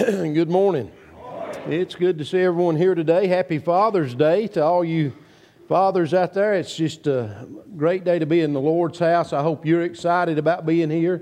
Good morning. It's good to see everyone here today. Happy Father's Day to all you fathers out there. It's just a great day to be in the Lord's house. I hope you're excited about being here.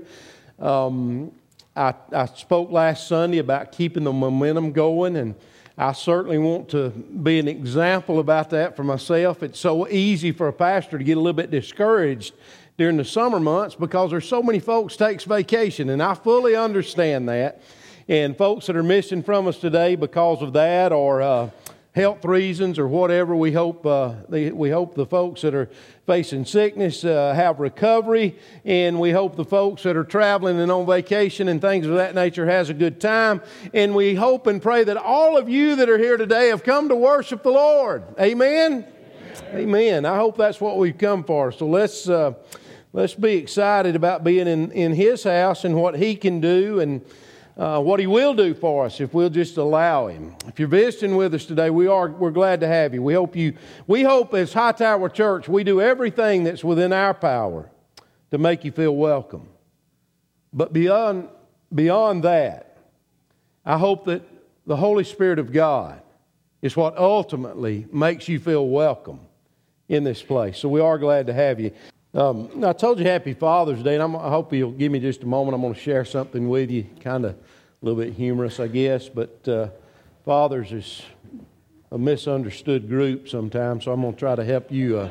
I spoke last Sunday about keeping the momentum going, and I certainly want to be an example about that for myself. It's so easy for a pastor to get a little bit discouraged during the summer months because there's so many folks takes vacation, and I fully understand that. And folks that are missing from us today because of that, or health reasons, or whatever, we hope the folks that are facing sickness have recovery, and we hope the folks that are traveling and on vacation and things of that nature has a good time. And we hope and pray that all of you that are here today have come to worship the Lord. Amen. Amen. I hope that's what we've come for. So let's be excited about being in His house and what He can do and what He will do for us if we'll just allow Him. If you're visiting with us today, we're glad to have you. We hope as Hightower Church we do everything that's within our power to make you feel welcome. But beyond that, I hope that the Holy Spirit of God is what ultimately makes you feel welcome in this place. So we are glad to have you. I told you Happy Father's Day, and I hope you'll give me just a moment. I'm going to share something with you, kind of a little bit humorous, I guess, but fathers is a misunderstood group sometimes, so I'm going to try to help you.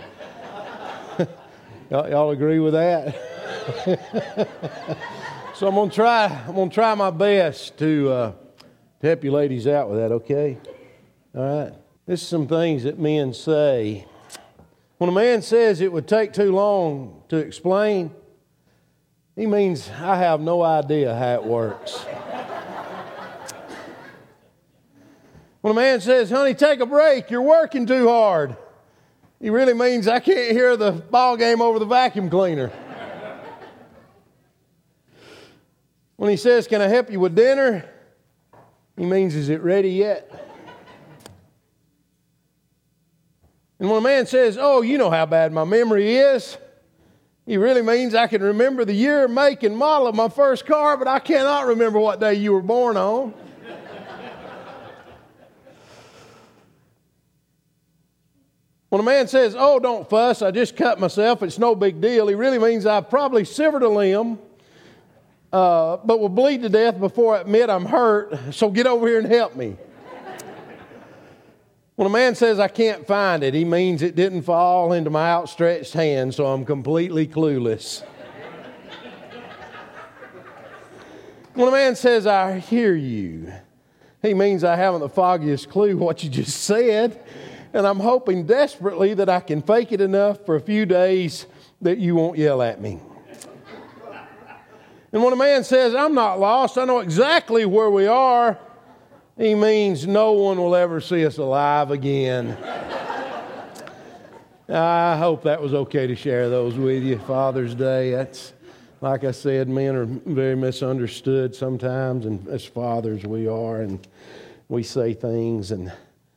Y'all agree with that? So I'm going to try my best to help you ladies out with that, okay? All right. This is some things that men say. When a man says it would take too long to explain, he means I have no idea how it works. When a man says, honey, take a break, you're working too hard, he really means I can't hear the ball game over the vacuum cleaner. When he says, can I help you with dinner, he means, is it ready yet? And when a man says, oh, you know how bad my memory is, he really means I can remember the year, make, and model of my first car, but I cannot remember what day you were born on. When a man says, oh, don't fuss, I just cut myself, it's no big deal, he really means I probably severed a limb, but will bleed to death before I admit I'm hurt, so get over here and help me. When a man says, I can't find it, he means it didn't fall into my outstretched hand, so I'm completely clueless. When a man says, I hear you, he means I haven't the foggiest clue what you just said, and I'm hoping desperately that I can fake it enough for a few days that you won't yell at me. And when a man says, I'm not lost, I know exactly where we are, he means no one will ever see us alive again. I hope that was okay to share those with you. Father's Day, that's, like I said, men are very misunderstood sometimes, and as fathers we are, and we say things, and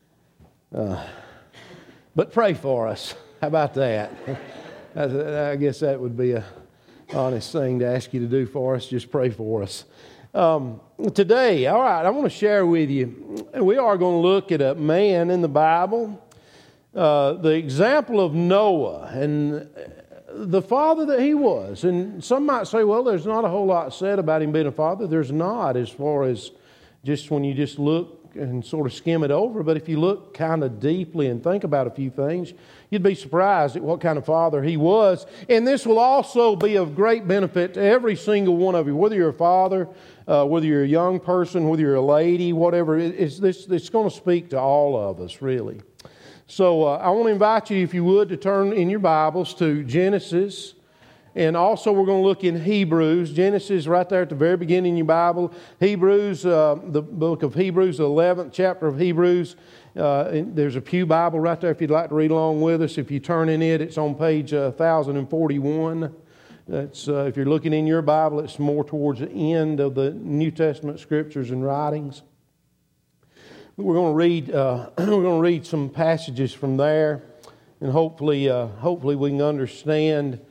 but pray for us. How about that? I guess that would be an honest thing to ask you to do for us. Just pray for us. Today, all right, I want to share with you, we are going to look at a man in the Bible, the example of Noah and the father that he was. And some might say, well, there's not a whole lot said about him being a father. There's not, as far as just when you just look and sort of skim it over. But if you look kind of deeply and think about a few things, you'd be surprised at what kind of father he was. And this will also be of great benefit to every single one of you, whether you're a father, whether you're a young person, whether you're a lady, whatever. It's going to speak to all of us, really. So I want to invite you, if you would, to turn in your Bibles to Genesis. And also we're going to look in Hebrews. Genesis right there at the very beginning in your Bible. Hebrews, the book of Hebrews, the 11th chapter of Hebrews. There's a pew Bible right there if you'd like to read along with us. If you turn in it, it's on page 1041. That's if you're looking in your Bible, it's more towards the end of the New Testament scriptures and writings. We're going to read some passages from there, and hopefully we can understand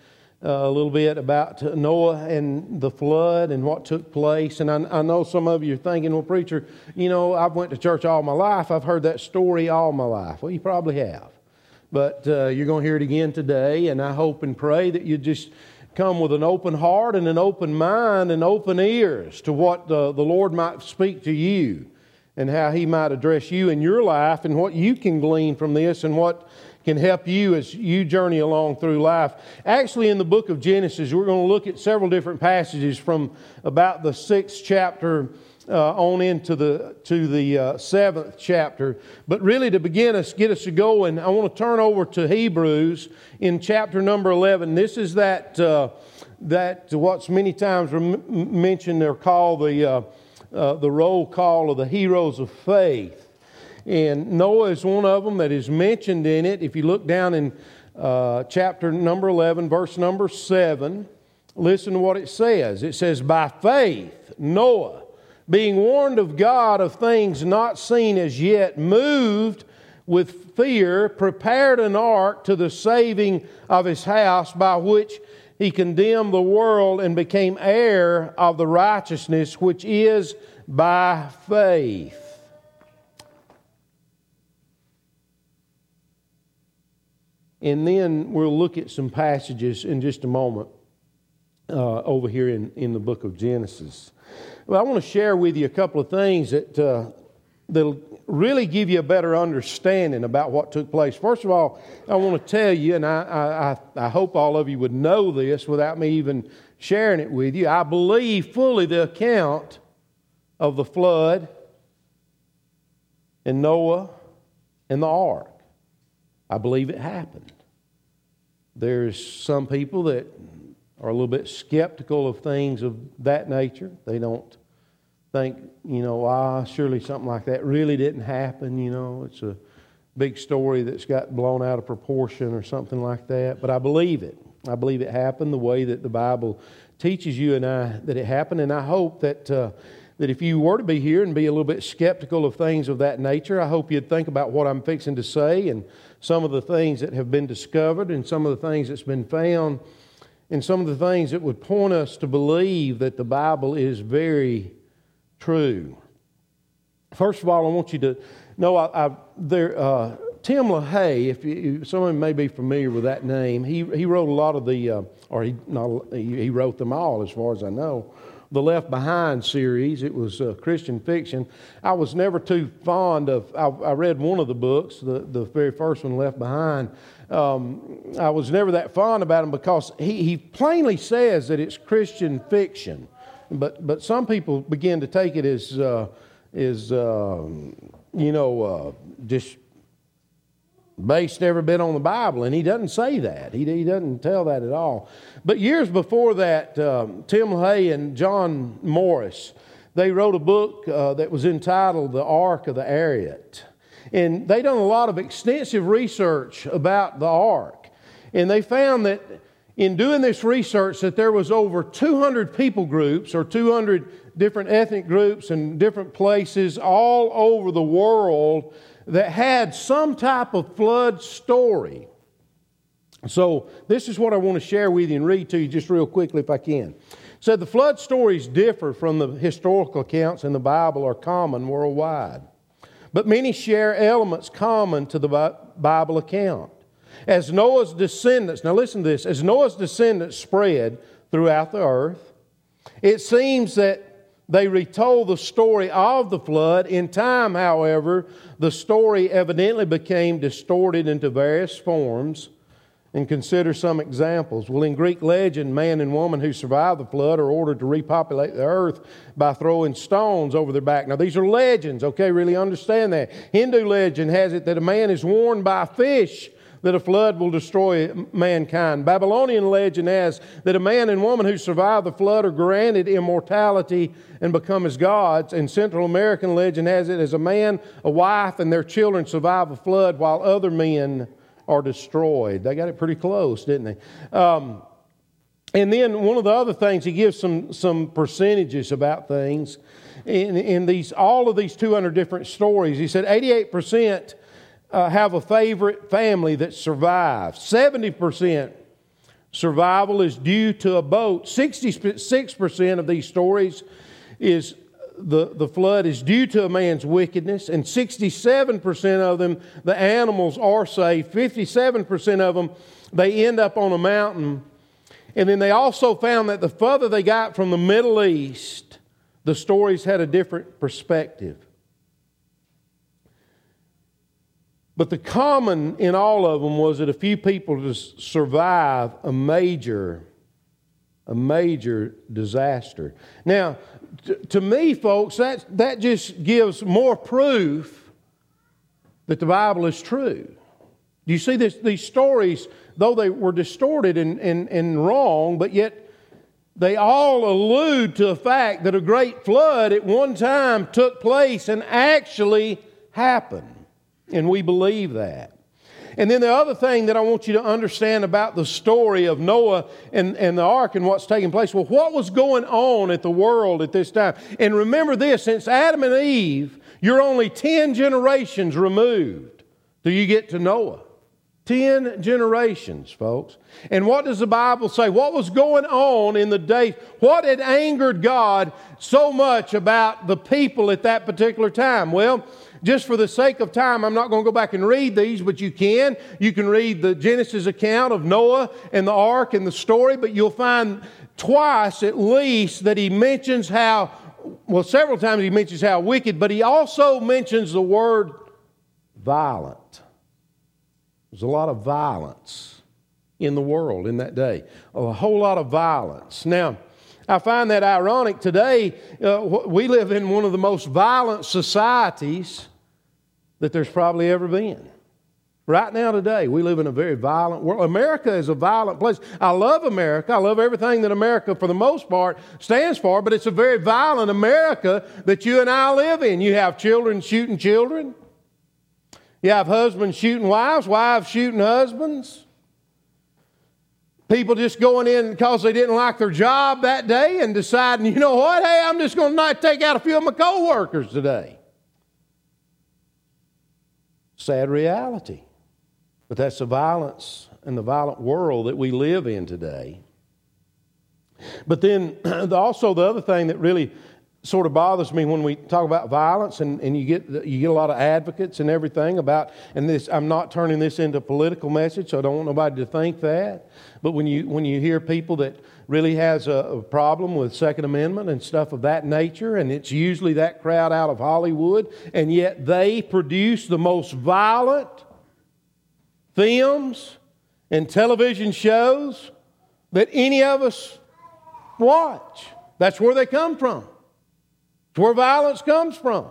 a little bit about Noah and the flood and what took place. And I know some of you are thinking, well, preacher, I've went to church all my life. I've heard that story all my life. Well, you probably have. But you're going to hear it again today, and I hope and pray that you just come with an open heart and an open mind and open ears to what the Lord might speak to you and how He might address you in your life and what you can glean from this and what can help you as you journey along through life. Actually, in the book of Genesis, we're going to look at several different passages from about the 6th chapter on into the 7th chapter. But really, to get us going, I want to turn over to Hebrews in chapter number 11. This is that what's many times mentioned or called the roll call of the heroes of faith. And Noah is one of them that is mentioned in it. If you look down in chapter number 11, verse number 7, listen to what it says. It says, "By faith, Noah, being warned of God of things not seen as yet, moved with fear, prepared an ark to the saving of his house, by which he condemned the world and became heir of the righteousness which is by faith." And then we'll look at some passages in just a moment over here in the book of Genesis. Well, I want to share with you a couple of things that'll really give you a better understanding about what took place. First of all, I want to tell you, and I hope all of you would know this without me even sharing it with you, I believe fully the account of the flood and Noah and the ark. I believe it happened. There's some people that are a little bit skeptical of things of that nature. They don't think, surely something like that really didn't happen. It's a big story that's got blown out of proportion or something like that. But I believe it. I believe it happened the way that the Bible teaches you and I that it happened. And I hope that if you were to be here and be a little bit skeptical of things of that nature, I hope you'd think about what I'm fixing to say and some of the things that have been discovered and some of the things that's been found and some of the things that would point us to believe that the Bible is very true. First of all, I want you to know Tim LaHaye, if someone may be familiar with that name, he wrote a lot of he wrote them all as far as I know. The Left Behind series. It was Christian fiction. I was never too fond of, I read one of the books, the very first one, Left Behind. I was never that fond about him because he plainly says that it's Christian fiction. But some people begin to take it as just based every bit on the Bible, and he doesn't say that. He doesn't tell that at all. But years before that, Tim LaHaye and John Morris, they wrote a book that was entitled The Ark of the Ariat. And they done a lot of extensive research about the ark. And they found that in doing this research that there was over 200 people groups or 200 different ethnic groups in different places all over the world that had some type of flood story. So this is what I want to share with you and read to you just real quickly if I can. It said the flood stories differ from the historical accounts in the Bible are common worldwide. But many share elements common to the Bible account. As Noah's descendants, now listen to this, as Noah's descendants spread throughout the earth, it seems that they retold the story of the flood. In time, however, the story evidently became distorted into various forms. And consider some examples. Well, in Greek legend, man and woman who survived the flood are ordered to repopulate the earth by throwing stones over their back. Now, these are legends, okay? Really understand that. Hindu legend has it that a man is warned by a fish that a flood will destroy mankind. Babylonian legend has that a man and woman who survive the flood are granted immortality and become as gods. And Central American legend has it as a man, a wife, and their children survive a flood while other men are destroyed. They got it pretty close, didn't they? And then one of the other things, he gives some percentages about things. In all of these 200 different stories, he said 88% have a favorite family that survives. 70% survival is due to a boat. 66% of these stories is the flood is due to a man's wickedness, and 67% of them, the animals are saved. 57% of them, they end up on a mountain. And then they also found that the further they got from the Middle East, the stories had a different perspective. But the common in all of them was that a few people just survive a major disaster. Now, to me, folks, that just gives more proof that the Bible is true. Do you see this? These stories, though they were distorted and wrong, but yet they all allude to the fact that a great flood at one time took place and actually happened. And we believe that. And then the other thing that I want you to understand about the story of Noah and the ark and what's taking place, well, what was going on at the world at this time? And remember this, since Adam and Eve, you're only 10 generations removed till you get to Noah. 10 generations, folks. And what does the Bible say? What was going on in the days? What had angered God so much about the people at that particular time? Well, just for the sake of time, I'm not going to go back and read these, but you can. You can read the Genesis account of Noah and the ark and the story, but you'll find twice at least that he mentions how, well, several times he mentions how wicked, but he also mentions the word violent. There's a lot of violence in the world in that day. A whole lot of violence. Now, I find that ironic today. We live in one of the most violent societies that there's probably ever been. Right now today, we live in a very violent world. America is a violent place. I love America. I love everything that America, for the most part, stands for, but it's a very violent America that you and I live in. You have children shooting children. You have husbands shooting wives, wives shooting husbands. People just going in because they didn't like their job that day and deciding, you know what, hey, I'm just going to take out a few of my co-workers today. Sad reality. But that's the violence and the violent world that we live in today. But then also the other thing that really sort of bothers me when we talk about violence, and you get a lot of advocates and everything about, and this, I'm not turning this into a political message, so I don't want nobody to think that. But when you hear people that really has a problem with Second Amendment and stuff of that nature, and it's usually that crowd out of Hollywood, and yet they produce the most violent films and television shows that any of us watch. That's where they come from. It's where violence comes from.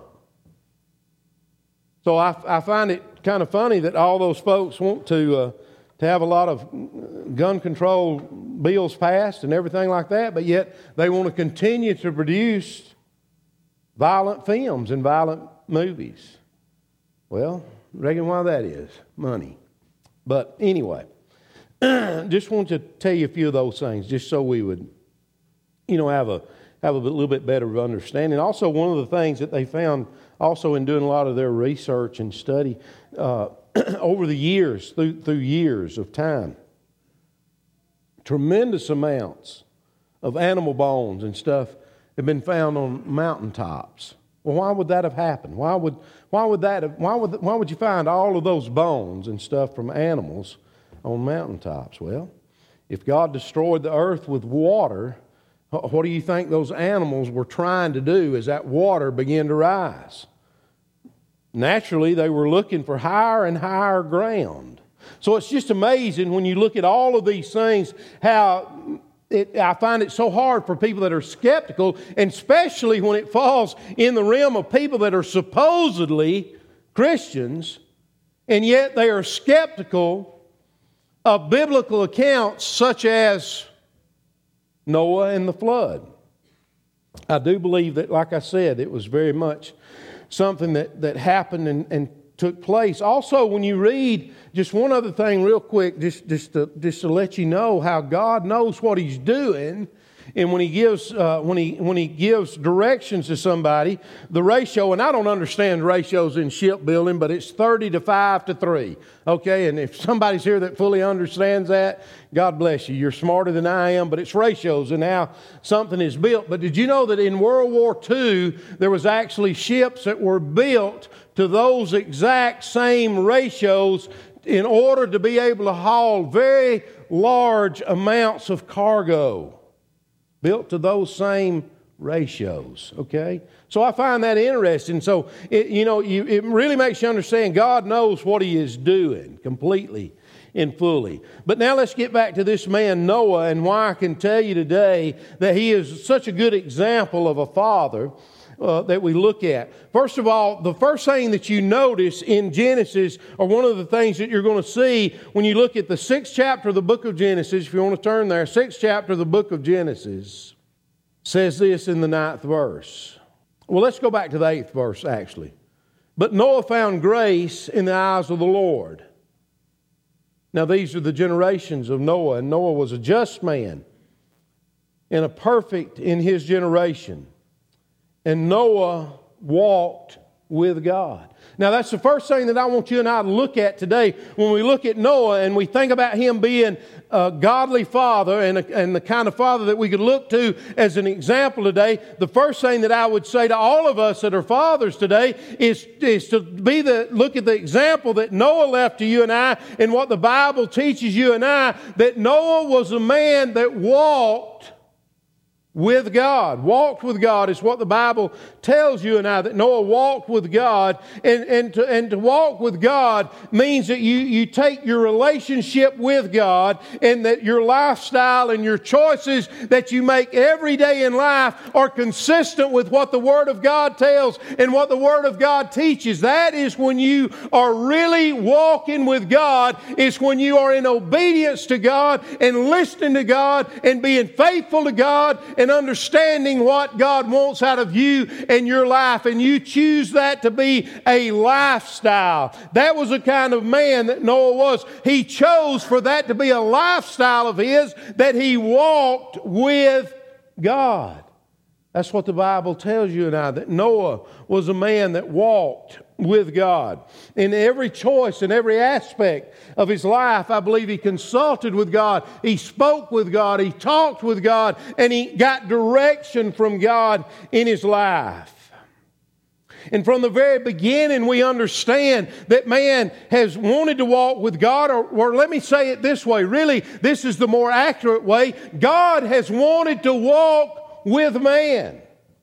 So I find it kind of funny that all those folks want to have a lot of gun control bills passed and everything like that, but yet they want to continue to produce violent films and violent movies. Well, reckon why that is? Money. But anyway, just want to tell you a few of those things, just so we would, have a little bit better understanding. Also, one of the things that they found also in doing a lot of their research and study over the years, through years of time, tremendous amounts of animal bones and stuff have been found on mountaintops. Well, why would that have happened? Why would you find all of those bones and stuff from animals on mountaintops? Well, if God destroyed the earth with water, what do you think those animals were trying to do as that water began to rise? Naturally, they were looking for higher and higher ground. So it's just amazing when you look at all of these things, how I find it so hard for people that are skeptical, and especially when it falls in the realm of people that are supposedly Christians, and yet they are skeptical of biblical accounts such as Noah and the flood. I do believe that, like I said, it was very much something that happened and took place. Also, when you read, just one other thing real quick, just to let you know how God knows what He's doing, And when he gives directions to somebody, the ratio, and I don't understand ratios in shipbuilding, but it's 30 to 5 to 3. Okay, and if somebody's here that fully understands that, God bless you. You're smarter than I am, but it's ratios and how something is built. But did you know that in World War II, there was actually ships that were built to those exact same ratios in order to be able to haul very large amounts of cargo, built to those same ratios, okay? So I find that interesting. So, it really makes you understand God knows what He is doing completely and fully. But now let's get back to this man Noah and why I can tell you today that he is such a good example of a father that we look at. First of all, the first thing that you notice in Genesis, or one of the things that you're going to see when you look at the 6th chapter of the book of Genesis, if you want to turn there, 6th chapter of the book of Genesis says this in the 9th verse. Well, let's go back to the 8th verse, actually. But Noah found grace in the eyes of the Lord. Now, these are the generations of Noah, and Noah was a just man and a perfect in his generation. And Noah walked with God. Now, that's the first thing that I want you and I to look at today. When we look at Noah and we think about him being a godly father and the kind of father that we could look to as an example today, the first thing that I would say to all of us that are fathers today is to look at the example that Noah left to you and I, and what the Bible teaches you and I, that Noah was a man that walked with God. Walked with God is what the Bible tells you and I, that Noah walked with God. And to walk with God means that you take your relationship with God, and that your lifestyle and your choices that you make every day in life are consistent with what the Word of God tells and what the Word of God teaches. That is when you are really walking with God. It's when you are in obedience to God and listening to God and being faithful to God and understanding what God wants out of you and your life, and you choose that to be a lifestyle. That was the kind of man that Noah was. He chose for that to be a lifestyle of his, that he walked with God. That's what the Bible tells you and I, that Noah was a man that walked with God. In every choice and every aspect of his life, I believe he consulted with God, he spoke with God, he talked with God, and he got direction from God in his life. And from the very beginning, we understand that man has wanted to walk with God, or let me say it this way, really, this is the more accurate way. God has wanted to walk with man.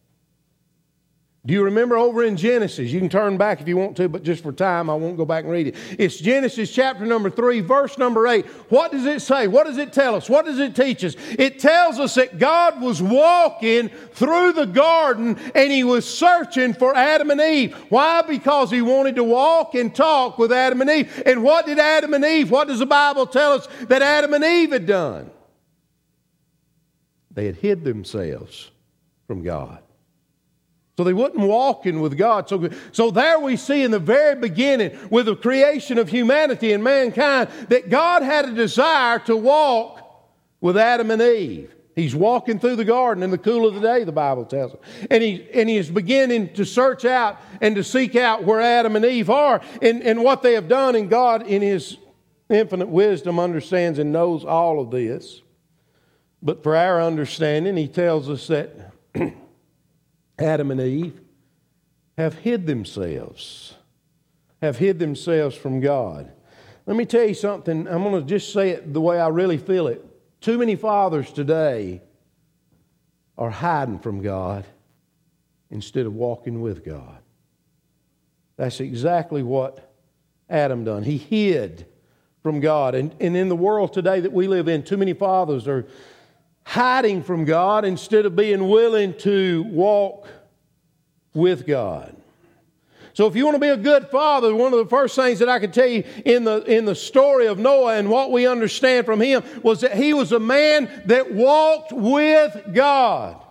Do you remember over in Genesis? You can turn back if you want to, but just for time, I won't go back and read it. It's Genesis chapter number 3, verse number 8. What does it say? What does it tell us? What does it teach us? It tells us that God was walking through the garden and He was searching for Adam and Eve. Why? Because He wanted to walk and talk with Adam and Eve. And what did Adam and Eve, what does the Bible tell us that Adam and Eve had done? They had hid themselves from God. So they wasn't walking with God. So there we see in the very beginning, with the creation of humanity and mankind, that God had a desire to walk with Adam and Eve. He's walking through the garden in the cool of the day, the Bible tells us. And he is beginning to search out and to seek out where Adam and Eve are and what they have done. And God, in His infinite wisdom, understands and knows all of this. But for our understanding, He tells us that Adam and Eve have hid themselves from God. Let me tell you something. I'm going to just say it the way I really feel it. Too many fathers today are hiding from God instead of walking with God. That's exactly what Adam done. He hid from God. And in the world today that we live in, too many fathers are hiding from God instead of being willing to walk with God. So if you want to be a good father, one of the first things that I can tell you in the story of Noah and what we understand from him was that he was a man that walked with God.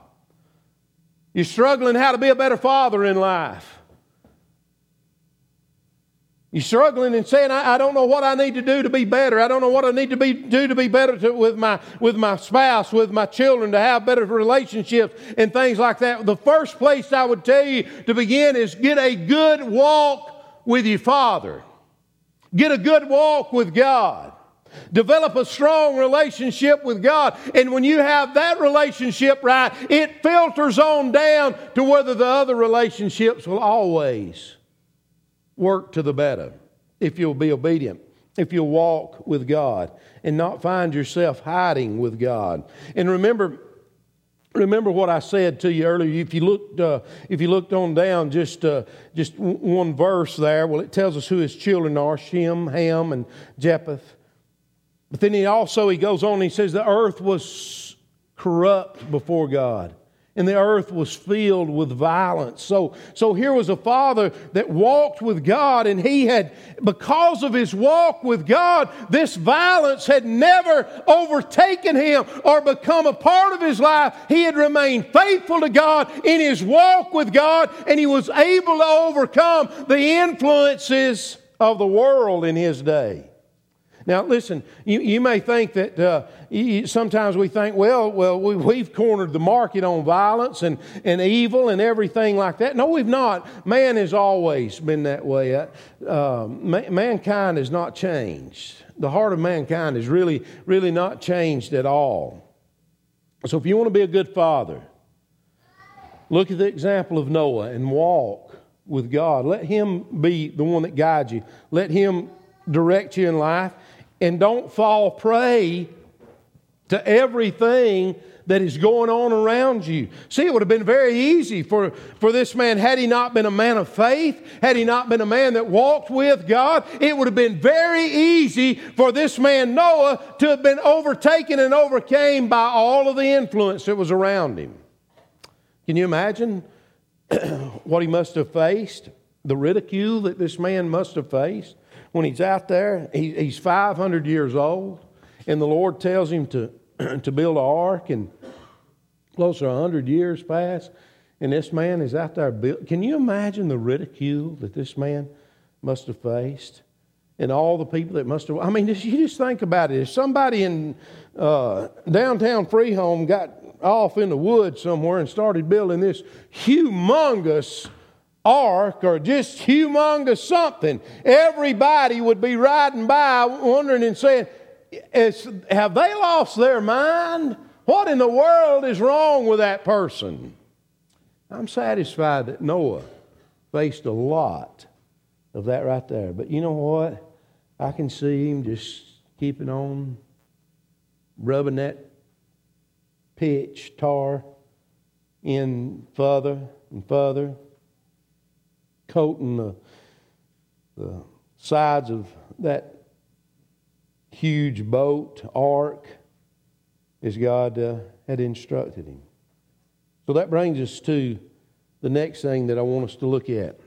You're struggling how to be a better father in life. You're struggling and saying, I don't know what I need to do to be better. I don't know what I need to do to be better with my spouse, with my children, to have better relationships and things like that. The first place I would tell you to begin is get a good walk with your Father. Get a good walk with God. Develop a strong relationship with God. And when you have that relationship right, it filters on down to whether the other relationships will always work to the better if you'll be obedient, if you'll walk with God and not find yourself hiding with God. And remember what I said to you earlier. If you looked on down just one verse there, well, it tells us who his children are: Shem, Ham, and Japheth. But then he goes on and he says the earth was corrupt before God, and the earth was filled with violence. So here was a father that walked with God, and he had, because of his walk with God, this violence had never overtaken him or become a part of his life. He had remained faithful to God in his walk with God, and he was able to overcome the influences of the world in his day. Now, listen, you may think that sometimes we think, well, we've cornered the market on violence and evil and everything like that. No, we've not. Man has always been that way. Mankind has not changed. The heart of mankind is really, really not changed at all. So if you want to be a good father, look at the example of Noah and walk with God. Let him be the one that guides you. Let him direct you in life. And don't fall prey to everything that is going on around you. See, it would have been very easy for this man, had he not been a man of faith, had he not been a man that walked with God, it would have been very easy for this man Noah to have been overtaken and overcame by all of the influence that was around him. Can you imagine what he must have faced? The ridicule that this man must have faced? When he's out there, he's 500 years old, and the Lord tells him to build an ark, and close to 100 years pass, and this man is out there building. Can you imagine the ridicule that this man must have faced? And all the people that must have... I mean, you just think about it. If somebody in downtown Freeholm got off in the woods somewhere and started building this humongous ark or just humongous something, everybody would be riding by wondering and saying, have they lost their mind? What in the world is wrong with that person? I'm satisfied that Noah faced a lot of that right there. But you know what? I can see him just keeping on rubbing that pitch, tar in further and further, coating the sides of that huge boat, ark, as God had instructed him. So that brings us to the next thing that I want us to look at.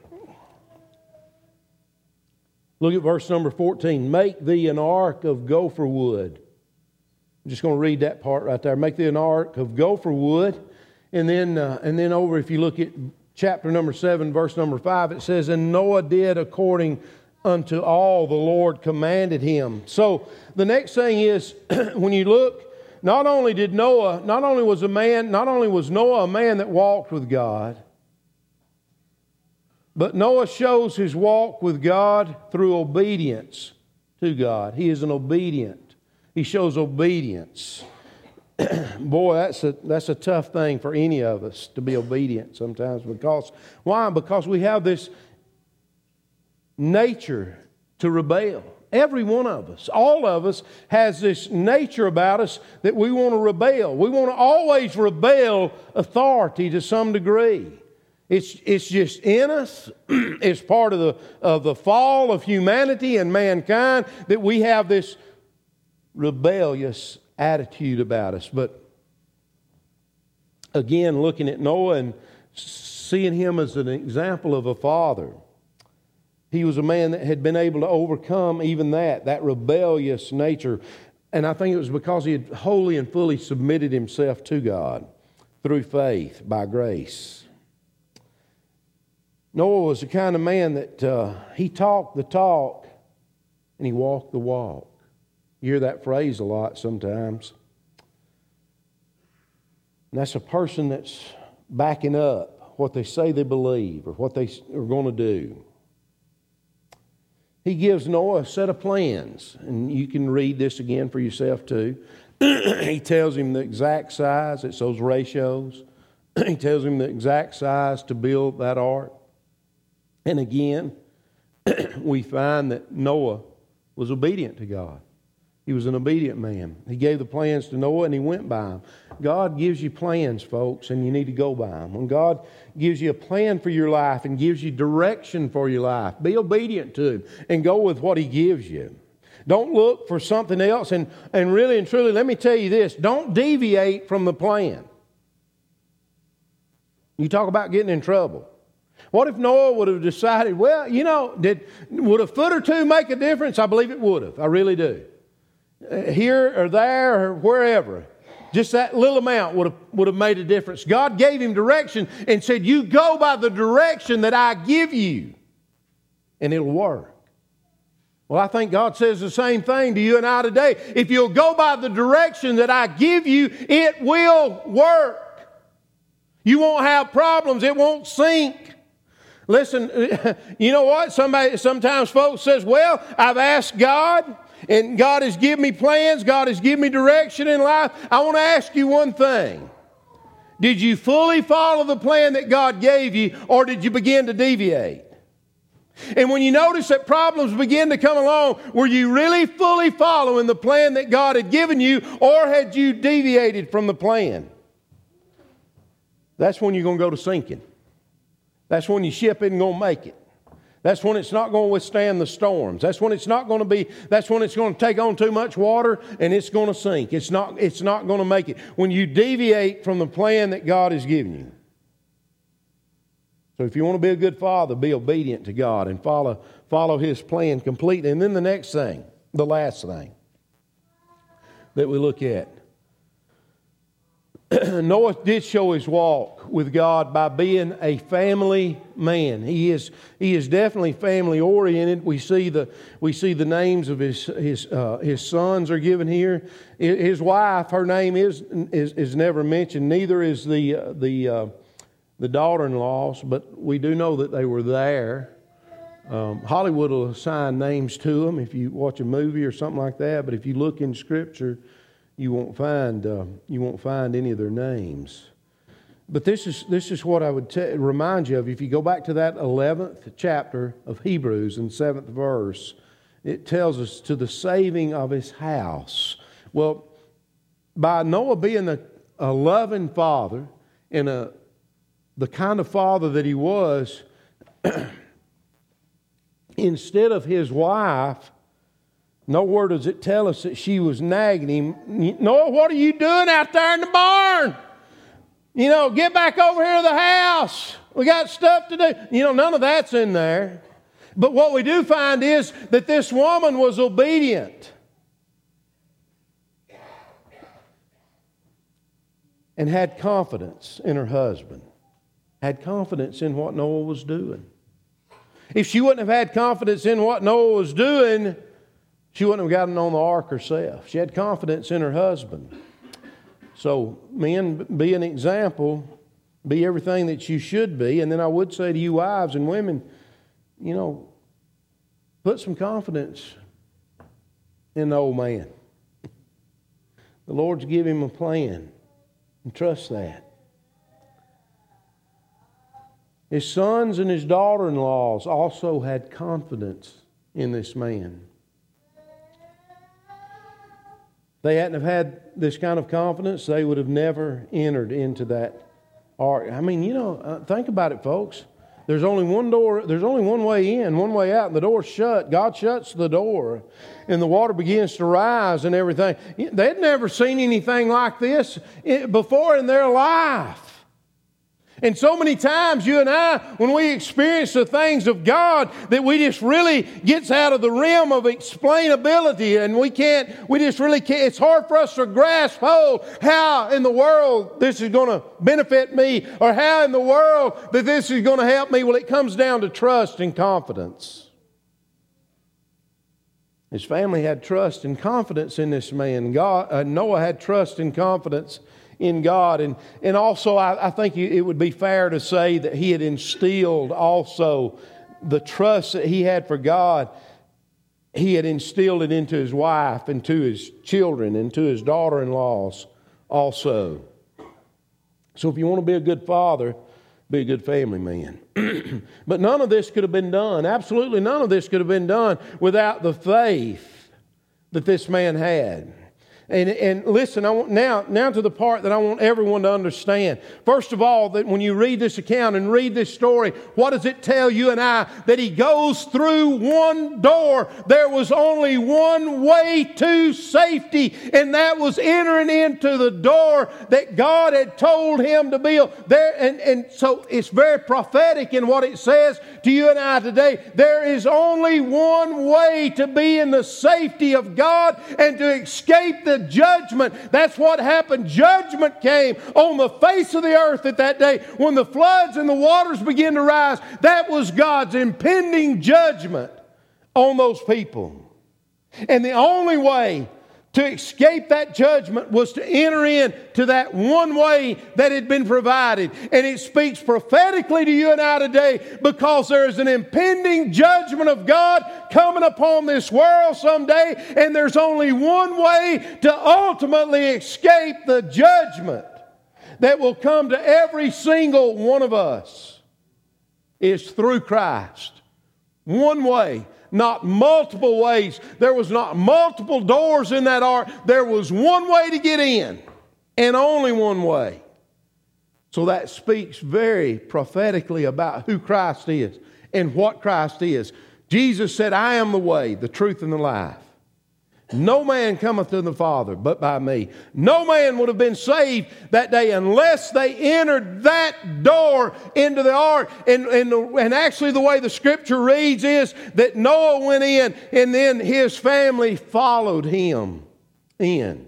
Look at verse number 14. Make thee an ark of gopher wood. I'm just going to read that part right there. Make thee an ark of gopher wood. And then over, if you look at chapter number 7, verse number 5, it says, and Noah did according unto all the Lord commanded him. So the next thing is, when you look, not only was Noah a man that walked with God, but Noah shows his walk with God through obedience to God. He is an obedient. He shows obedience. Boy, that's a tough thing for any of us to be obedient sometimes. Why? Because we have this nature to rebel. Every one of us, all of us, has this nature about us that we want to rebel. We want to always rebel authority to some degree. It's just in us. It's part of the fall of humanity and mankind that we have this rebellious attitude about us. But again, looking at Noah and seeing him as an example of a father, he was a man that had been able to overcome even that rebellious nature. And I think it was because he had wholly and fully submitted himself to God through faith by grace. Noah was the kind of man that he talked the talk and he walked the walk. You hear that phrase a lot sometimes. And that's a person that's backing up what they say they believe or what they are going to do. He gives Noah a set of plans, and you can read this again for yourself too. He tells him the exact size, it's those ratios. He tells him the exact size to build that ark. And again, we find that Noah was obedient to God. He was an obedient man. He gave the plans to Noah and he went by them. God gives you plans, folks, and you need to go by them. When God gives you a plan for your life and gives you direction for your life, be obedient to Him and go with what He gives you. Don't look for something else. And really and truly, let me tell you this, don't deviate from the plan. You talk about getting in trouble. What if Noah would have decided, well, would a foot or two make a difference? I believe it would have. I really do. Here or there or wherever. Just that little amount would have made a difference. God gave him direction and said, you go by the direction that I give you, and it'll work. Well, I think God says the same thing to you and I today. If you'll go by the direction that I give you, it will work. You won't have problems. It won't sink. Listen, you know what? Sometimes folks says, well, I've asked God, and God has given me plans. God has given me direction in life. I want to ask you one thing. Did you fully follow the plan that God gave you, or did you begin to deviate? And when you notice that problems begin to come along, were you really fully following the plan that God had given you, or had you deviated from the plan? That's when you're going to go to sinking. That's when your ship isn't going to make it. That's when it's not going to withstand the storms. That's when it's going to take on too much water and it's going to sink. It's not going to make it. When you deviate from the plan that God has given you. So if you want to be a good father, be obedient to God and follow His plan completely. And then the next thing, the last thing that we look at. Noah did show his walk with God by being a family man. He is definitely family oriented. We see the names of his sons are given here. His wife, her name is never mentioned. Neither is the daughter-in-laws, but we do know that they were there. Hollywood will assign names to them if you watch a movie or something like that. But if you look in Scripture, you won't find any of their names. But this is what I would remind you of. If you go back to that 11th chapter of Hebrews and 7th verse, it tells us to the saving of his house. Well, by Noah being a loving father and the kind of father that he was, instead of his wife, nowhere does it tell us that she was nagging him. Noah, what are you doing out there in the barn? Get back over here to the house. We got stuff to do. None of that's in there. But what we do find is that this woman was obedient and had confidence in her husband, had confidence in what Noah was doing. If she wouldn't have had confidence in what Noah was doing, she wouldn't have gotten on the ark herself. She had confidence in her husband. So, men, be an example. Be everything that you should be. And then I would say to you wives and women, put some confidence in the old man. The Lord's given him a plan. And trust that. His sons and his daughter-in-laws also had confidence in this man. They hadn't have had this kind of confidence, they would have never entered into that ark. I mean, think about it, folks. There's only one door, there's only one way in, one way out, and the door's shut. God shuts the door, and the water begins to rise and everything. They'd never seen anything like this before in their life. And so many times, you and I, when we experience the things of God, that we just really gets out of the realm of explainability, and we just really can't. It's hard for us to grasp hold how in the world this is going to benefit me, or how in the world that this is going to help me. Well, it comes down to trust and confidence. His family had trust and confidence in this man. Noah had trust and confidence in God. And also, I think it would be fair to say that he had instilled also the trust that he had for God. He had instilled it into his wife and to his children and to his daughter-in-laws also. So if you want to be a good father, be a good family man. But none of this could have been done. Absolutely none of this could have been done without the faith that this man had. And listen, I want now to the part that I want everyone to understand. First of all, that when you read this account and read this story, what does it tell you and I? That he goes through one door. There was only one way to safety, and that was entering into the door that God had told him to build. And so it's very prophetic in what it says to you and I today. There is only one way to be in the safety of God and to escape the judgment. That's what happened. Judgment came on the face of the earth at that day. When the floods and the waters began to rise, that was God's impending judgment on those people. And the only way to escape that judgment was to enter into that one way that had been provided. And it speaks prophetically to you and I today, because there is an impending judgment of God coming upon this world someday, and there's only one way to ultimately escape the judgment that will come to every single one of us, is through Christ. One way. Not multiple ways. There was not multiple doors in that ark. There was one way to get in, and only one way. So that speaks very prophetically about who Christ is and what Christ is. Jesus said, I am the way, the truth, and the life. No man cometh to the Father but by me. No man would have been saved that day unless they entered that door into the ark. And actually the way the Scripture reads is that Noah went in, and then his family followed him in.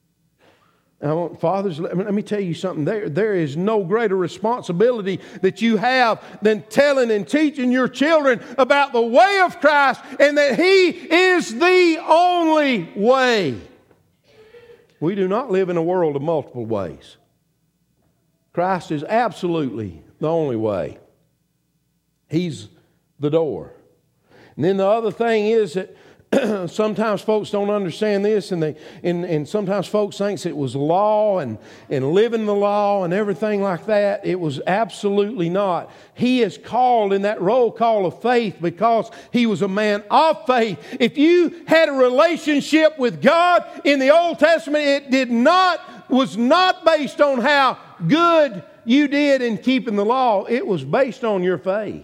Now, fathers, let me tell you something. There is no greater responsibility that you have than telling and teaching your children about the way of Christ, and that He is the only way. We do not live in a world of multiple ways. Christ is absolutely the only way. He's the door. And then the other thing is that sometimes folks don't understand this, and sometimes folks think it was law and living the law and everything like that. It was absolutely not. He is called in that roll call of faith because he was a man of faith. If you had a relationship with God in the Old Testament, it was not based on how good you did in keeping the law. It was based on your faith.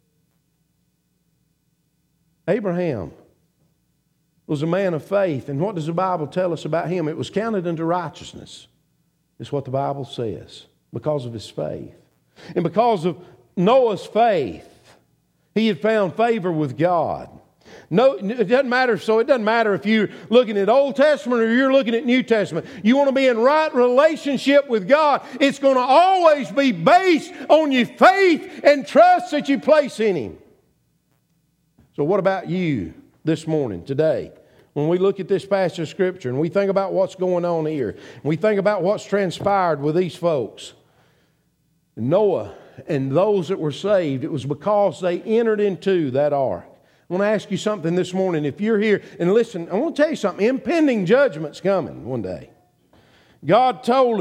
Abraham was a man of faith. And what does the Bible tell us about him? It was counted unto righteousness. Is what the Bible says. Because of his faith. And because of Noah's faith, he had found favor with God. No, it doesn't matter. So it doesn't matter if you're looking at Old Testament or you're looking at New Testament. You want to be in right relationship with God. It's going to always be based on your faith and trust that you place in Him. So what about you this morning, today? When we look at this passage of Scripture and we think about what's going on here, and we think about what's transpired with these folks, Noah and those that were saved, it was because they entered into that ark. I want to ask you something this morning. If you're here, and listen, I want to tell you something. Impending judgment's coming one day. God told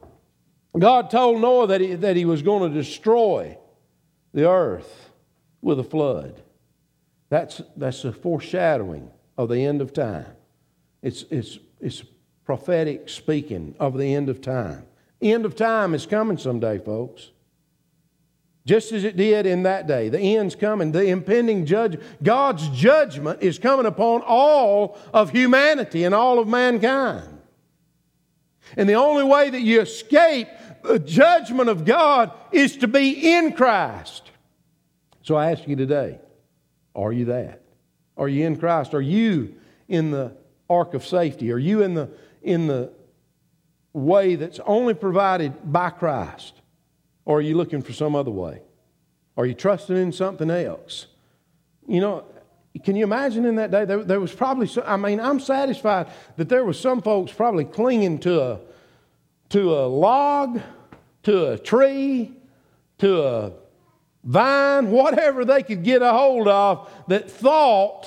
Noah that he was going to destroy the earth with a flood. That's a foreshadowing of the end of time. It's prophetic speaking of the end of time. End of time is coming someday, folks. Just as it did in that day. The end's coming. The impending God's judgment is coming upon all of humanity and all of mankind. And the only way that you escape the judgment of God is to be in Christ. So I ask you today, are you that? Are you in Christ? Are you in the ark of safety? Are you in the way that's only provided by Christ? Or are you looking for some other way? Are you trusting in something else? You know, can you imagine in that day, there was probably, I'm satisfied that there was some folks probably clinging to a log, to a tree, to a vine, whatever they could get a hold of that thought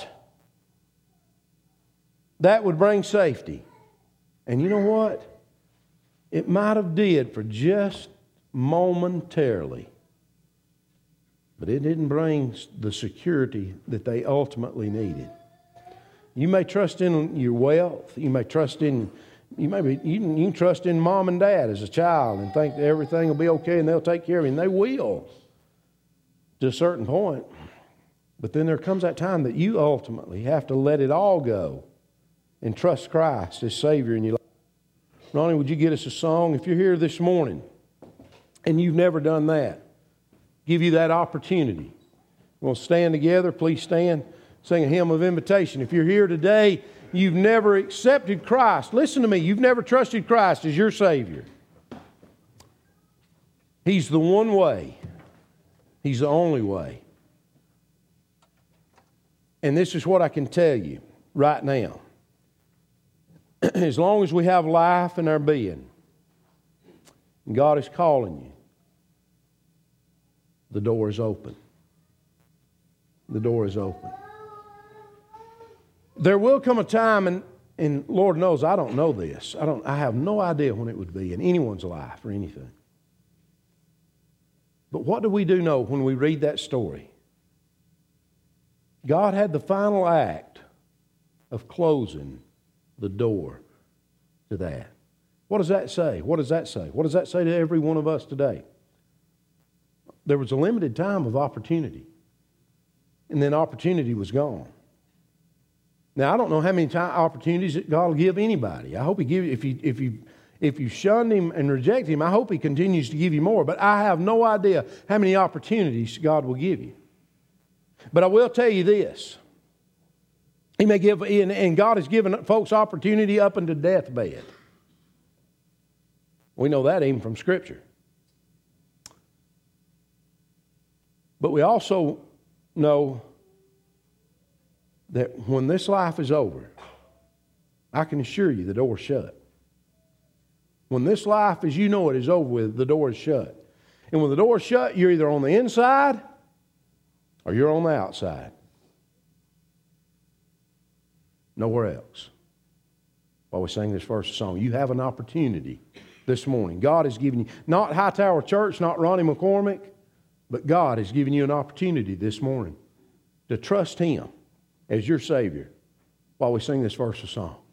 that would bring safety. And you know what? It might have did for just momentarily. But it didn't bring the security that they ultimately needed. You may trust in your wealth. You may trust in, you can trust in mom and dad as a child and think that everything will be okay and they'll take care of you. And they will to a certain point. But then there comes that time that you ultimately have to let it all go and trust Christ as Savior in your life. Ronnie, would you get us a song? If you're here this morning and you've never done that, give you that opportunity. We'll stand together. Please stand. Sing a hymn of invitation. If you're here today, you've never accepted Christ. Listen to me. You've never trusted Christ as your Savior. He's the one way. He's the only way. And this is what I can tell you right now. As long as we have life in our being, God is calling you, the door is open. The door is open. There will come a time, and Lord knows I don't know this. I have no idea when it would be in anyone's life or anything. But what do we do know when we read that story? God had the final act of closing the door to that. What does that say? What does that say? What does that say to every one of us today? There was a limited time of opportunity, and then opportunity was gone. Now, I don't know how many opportunities that God will give anybody. I hope He gives you, if you shunned Him and reject Him, I hope He continues to give you more. But I have no idea how many opportunities God will give you. But I will tell you this. He may give, and God has given folks opportunity up into deathbed. We know that even from Scripture. But we also know that when this life is over, I can assure you the door's shut. When this life as you know it is over with, the door is shut. And when the door is shut, you're either on the inside or you're on the outside. Nowhere else. While we sing this first song, you have an opportunity this morning. God has given you, not Hightower Church, not Ronnie McCormick, but God has given you an opportunity this morning to trust Him as your Savior while we sing this verse of song.